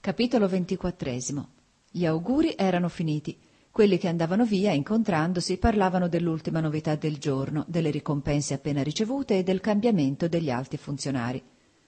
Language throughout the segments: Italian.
Capitolo 24. Gli auguri erano finiti. Quelli che andavano via, incontrandosi, parlavano dell'ultima novità del giorno, delle ricompense appena ricevute e del cambiamento degli alti funzionari.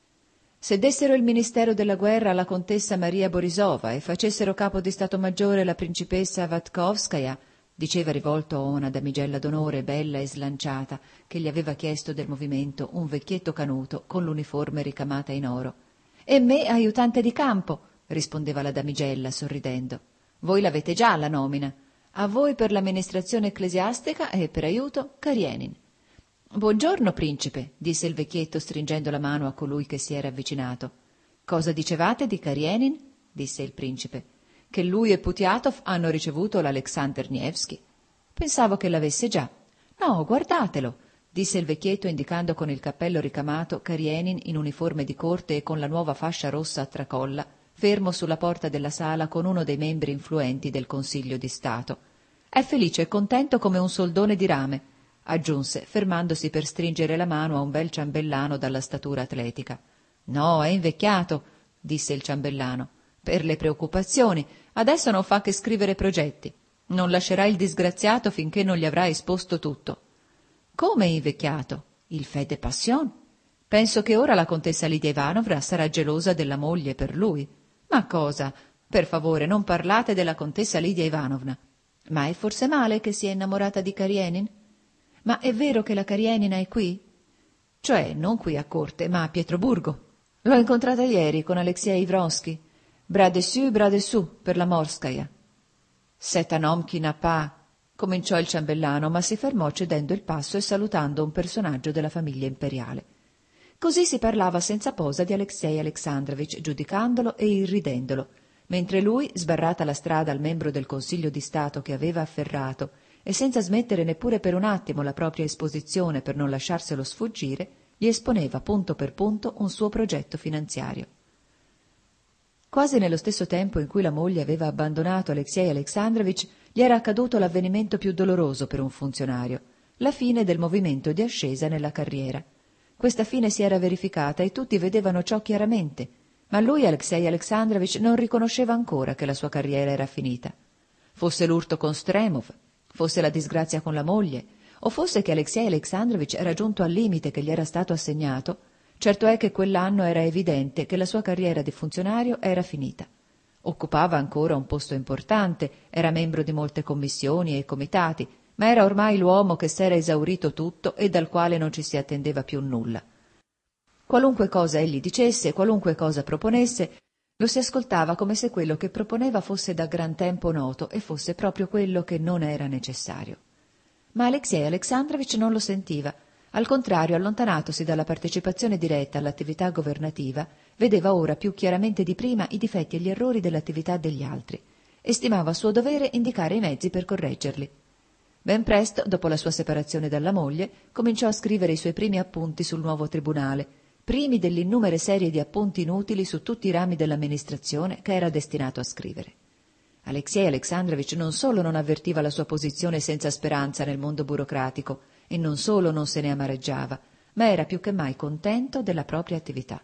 Se dessero il Ministero della Guerra alla contessa Maria Borisova e facessero capo di Stato Maggiore la principessa Vatkovskaya, diceva rivolto a una damigella d'onore bella e slanciata che gli aveva chiesto del movimento un vecchietto canuto con l'uniforme ricamata in oro. «E me aiutante di campo», rispondeva la damigella sorridendo. «Voi l'avete già la nomina. A voi per l'amministrazione ecclesiastica e per aiuto Karienin». «Buongiorno, principe», disse il vecchietto stringendo la mano a colui che si era avvicinato. «Cosa dicevate di Karienin?» disse il principe. «Che lui e Putiatov hanno ricevuto l'Alexander Nevsky». «Pensavo che l'avesse già». «No, guardatelo», disse il vecchietto indicando con il cappello ricamato Karienin in uniforme di corte e con la nuova fascia rossa a tracolla, fermo sulla porta della sala con uno dei membri influenti del Consiglio di Stato. «È felice e contento come un soldone di rame», aggiunse, fermandosi per stringere la mano a un bel ciambellano dalla statura atletica. «No, è invecchiato», disse il ciambellano, «per le preoccupazioni. Adesso non fa che scrivere progetti. Non lascerà il disgraziato finché non gli avrà esposto tutto». «Come invecchiato? Il fait de passion? Penso che ora la contessa Lidia Ivanovna sarà gelosa della moglie per lui». «Ma cosa? Per favore, non parlate della contessa Lidia Ivanovna». «Ma è forse male che sia innamorata di Karienin?» «Ma è vero che la Karienina è qui?» «Cioè, non qui a corte, ma a Pietroburgo. L'ho incontrata ieri con Alexei Vronsky. Bras dessus, per la Morskaya». «C'est un homme qui n'a pas...» cominciò il ciambellano, ma si fermò cedendo il passo e salutando un personaggio della famiglia imperiale. Così si parlava senza posa di Alexei Alexandrovich, giudicandolo e irridendolo, mentre lui, sbarrata la strada al membro del Consiglio di Stato che aveva afferrato, e senza smettere neppure per un attimo la propria esposizione per non lasciarselo sfuggire, gli esponeva punto per punto un suo progetto finanziario. Quasi nello stesso tempo in cui la moglie aveva abbandonato Alexei Alexandrovich, gli era accaduto l'avvenimento più doloroso per un funzionario, la fine del movimento di ascesa nella carriera. Questa fine si era verificata e tutti vedevano ciò chiaramente, ma lui, Alexei Alexandrovich, non riconosceva ancora che la sua carriera era finita. Fosse l'urto con Stremov, fosse la disgrazia con la moglie, o fosse che Alexei Alexandrovich era giunto al limite che gli era stato assegnato, certo è che quell'anno era evidente che la sua carriera di funzionario era finita. Occupava ancora un posto importante, era membro di molte commissioni e comitati, ma era ormai l'uomo che s'era esaurito tutto e dal quale non ci si attendeva più nulla. Qualunque cosa egli dicesse, qualunque cosa proponesse, lo si ascoltava come se quello che proponeva fosse da gran tempo noto e fosse proprio quello che non era necessario. Ma Alexei Alexandrovich non lo sentiva. Al contrario, allontanatosi dalla partecipazione diretta all'attività governativa, vedeva ora più chiaramente di prima i difetti e gli errori dell'attività degli altri e stimava suo dovere indicare i mezzi per correggerli. Ben presto, dopo la sua separazione dalla moglie, cominciò a scrivere i suoi primi appunti sul nuovo tribunale, primi dell'innumere serie di appunti inutili su tutti i rami dell'amministrazione che era destinato a scrivere. Alexei Alexandrovich non solo non avvertiva la sua posizione senza speranza nel mondo burocratico e non solo non se ne amareggiava, ma era più che mai contento della propria attività.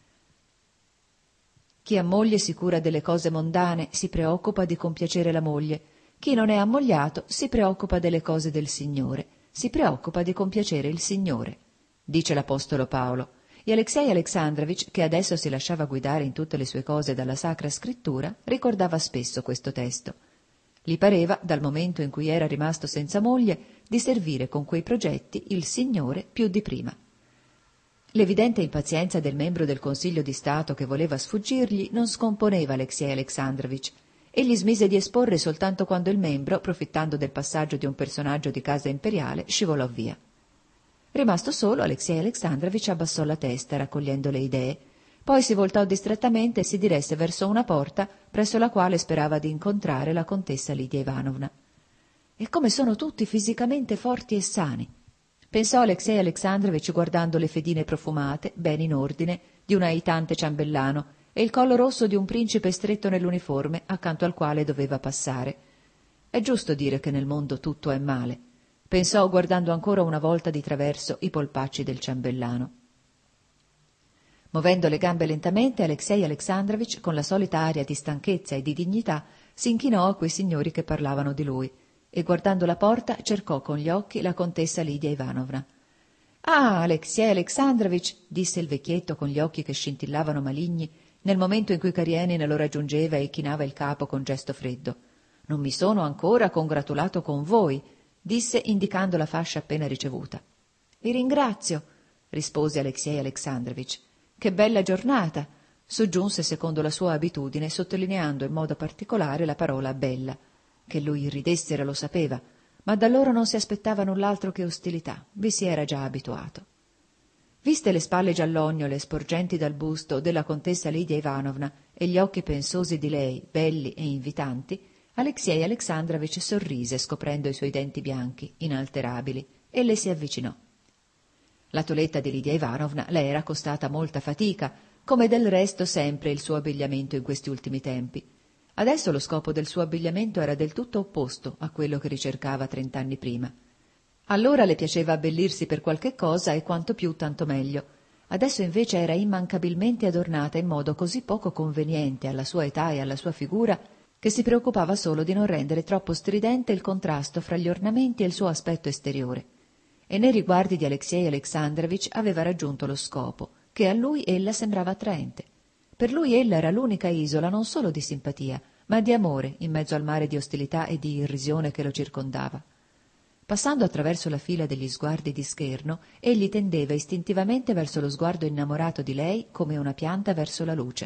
Chi ha moglie si cura delle cose mondane, si preoccupa di compiacere la moglie. Chi non è ammogliato si preoccupa delle cose del Signore, si preoccupa di compiacere il Signore, dice l'Apostolo Paolo. E Alexei Alexandrovich, che adesso si lasciava guidare in tutte le sue cose dalla Sacra Scrittura, ricordava spesso questo testo. Gli pareva, dal momento in cui era rimasto senza moglie, di servire con quei progetti il Signore più di prima. L'evidente impazienza del membro del Consiglio di Stato che voleva sfuggirgli non scomponeva Alexei Alexandrovich. Egli smise di esporre soltanto quando il membro, approfittando del passaggio di un personaggio di casa imperiale, scivolò via. Rimasto solo, Alexei Alexandrovich abbassò la testa, raccogliendo le idee. Poi si voltò distrattamente e si diresse verso una porta presso la quale sperava di incontrare la contessa Lidia Ivanovna. «E come sono tutti fisicamente forti e sani!» pensò Alexei Alexandrovich guardando le fedine profumate, ben in ordine, di un aitante ciambellano e il collo rosso di un principe stretto nell'uniforme accanto al quale doveva passare. «È giusto dire che nel mondo tutto è male», pensò guardando ancora una volta di traverso i polpacci del ciambellano. Muovendo le gambe lentamente, Alexei Alexandrovich, con la solita aria di stanchezza e di dignità, si inchinò a quei signori che parlavano di lui e, guardando la porta, cercò con gli occhi la contessa Lidia Ivanovna. «Ah, Alexei Alexandrovich!» disse il vecchietto con gli occhi che scintillavano maligni nel momento in cui Karenin lo raggiungeva e chinava il capo con gesto freddo. «Non mi sono ancora congratulato con voi», disse indicando la fascia appena ricevuta. «Vi ringrazio», rispose Alexei Alexandrovich. «Che bella giornata», soggiunse secondo la sua abitudine, sottolineando in modo particolare la parola bella. Che lui irridessero lo sapeva, ma da loro non si aspettava null'altro che ostilità, vi si era già abituato. Viste le spalle giallognole sporgenti dal busto della contessa Lidia Ivanovna e gli occhi pensosi di lei, belli e invitanti, Alexei Alexandrovich sorrise scoprendo i suoi denti bianchi, inalterabili, e le si avvicinò. La toeletta di Lidia Ivanovna le era costata molta fatica, come del resto sempre il suo abbigliamento in questi ultimi tempi. Adesso lo scopo del suo abbigliamento era del tutto opposto a quello che ricercava 30 anni prima. Allora le piaceva abbellirsi per qualche cosa e quanto più tanto meglio. Adesso invece era immancabilmente adornata in modo così poco conveniente alla sua età e alla sua figura che si preoccupava solo di non rendere troppo stridente il contrasto fra gli ornamenti e il suo aspetto esteriore. E nei riguardi di Alexei Alexandrovich aveva raggiunto lo scopo, che a lui ella sembrava attraente. Per lui ella era l'unica isola non solo di simpatia, ma di amore in mezzo al mare di ostilità e di irrisione che lo circondava. Passando attraverso la fila degli sguardi di scherno, egli tendeva istintivamente verso lo sguardo innamorato di lei come una pianta verso la luce.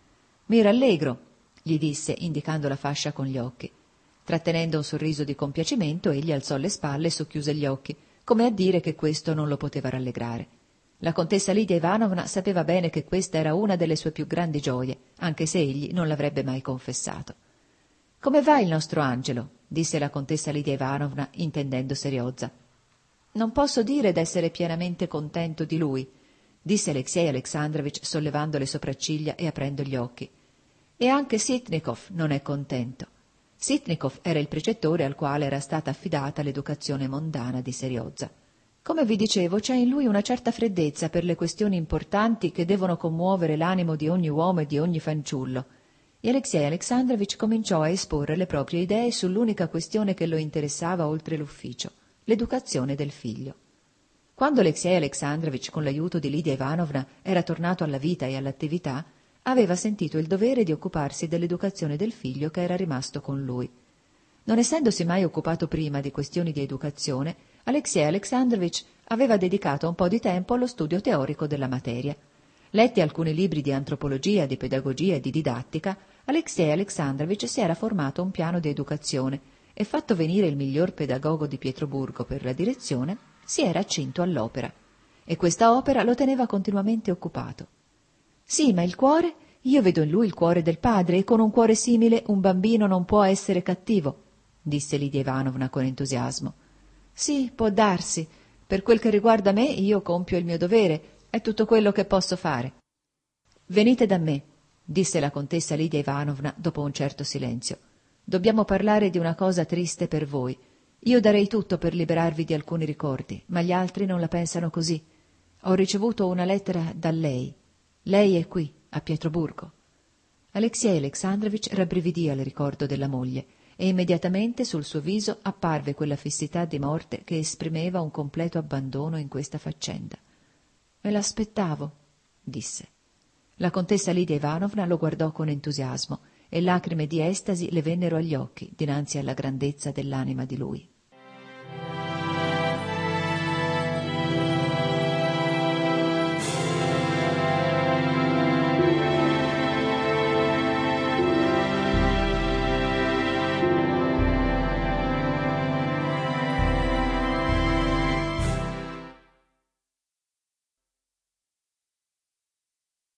«Mi rallegro», gli disse, indicando la fascia con gli occhi. Trattenendo un sorriso di compiacimento, egli alzò le spalle e socchiuse gli occhi, come a dire che questo non lo poteva rallegrare. La contessa Lidia Ivanovna sapeva bene che questa era una delle sue più grandi gioie, anche se egli non l'avrebbe mai confessato. «Come va il nostro Angelo?» disse la contessa Lidia Ivanovna, intendendo Seriozza. «Non posso dire d'essere pienamente contento di lui», disse Alexei Alexandrovich sollevando le sopracciglia e aprendo gli occhi. «E anche Sitnikov non è contento». Sitnikov era il precettore al quale era stata affidata l'educazione mondana di Seriozza. «Come vi dicevo, c'è in lui una certa freddezza per le questioni importanti che devono commuovere l'animo di ogni uomo e di ogni fanciullo». E Alexei Alexandrovich cominciò a esporre le proprie idee sull'unica questione che lo interessava oltre l'ufficio, l'educazione del figlio. Quando Alexei Alexandrovich, con l'aiuto di Lidia Ivanovna, era tornato alla vita e all'attività, aveva sentito il dovere di occuparsi dell'educazione del figlio che era rimasto con lui. Non essendosi mai occupato prima di questioni di educazione, Alexei Alexandrovich aveva dedicato un po' di tempo allo studio teorico della materia. Letti alcuni libri di antropologia, di pedagogia e di didattica, Alexei Alexandrovich si era formato un piano di educazione e, fatto venire il miglior pedagogo di Pietroburgo per la direzione, si era accinto all'opera. E questa opera lo teneva continuamente occupato. «Sì, ma il cuore? Io vedo in lui il cuore del padre e con un cuore simile un bambino non può essere cattivo», disse Lidia Ivanovna con entusiasmo. «Sì, può darsi. Per quel che riguarda me, io compio il mio dovere. È tutto quello che posso fare». «Venite da me», disse la contessa Lidia Ivanovna dopo un certo silenzio. «Dobbiamo parlare di una cosa triste per voi. Io darei tutto per liberarvi di alcuni ricordi, ma gli altri non la pensano così. Ho ricevuto una lettera da lei. Lei è qui, a Pietroburgo». Alexei Alexandrovich rabbrividì al ricordo della moglie e immediatamente sul suo viso apparve quella fissità di morte che esprimeva un completo abbandono in questa faccenda. «Me l'aspettavo», disse. La contessa Lidia Ivanovna lo guardò con entusiasmo e lacrime di estasi le vennero agli occhi dinanzi alla grandezza dell'anima di lui.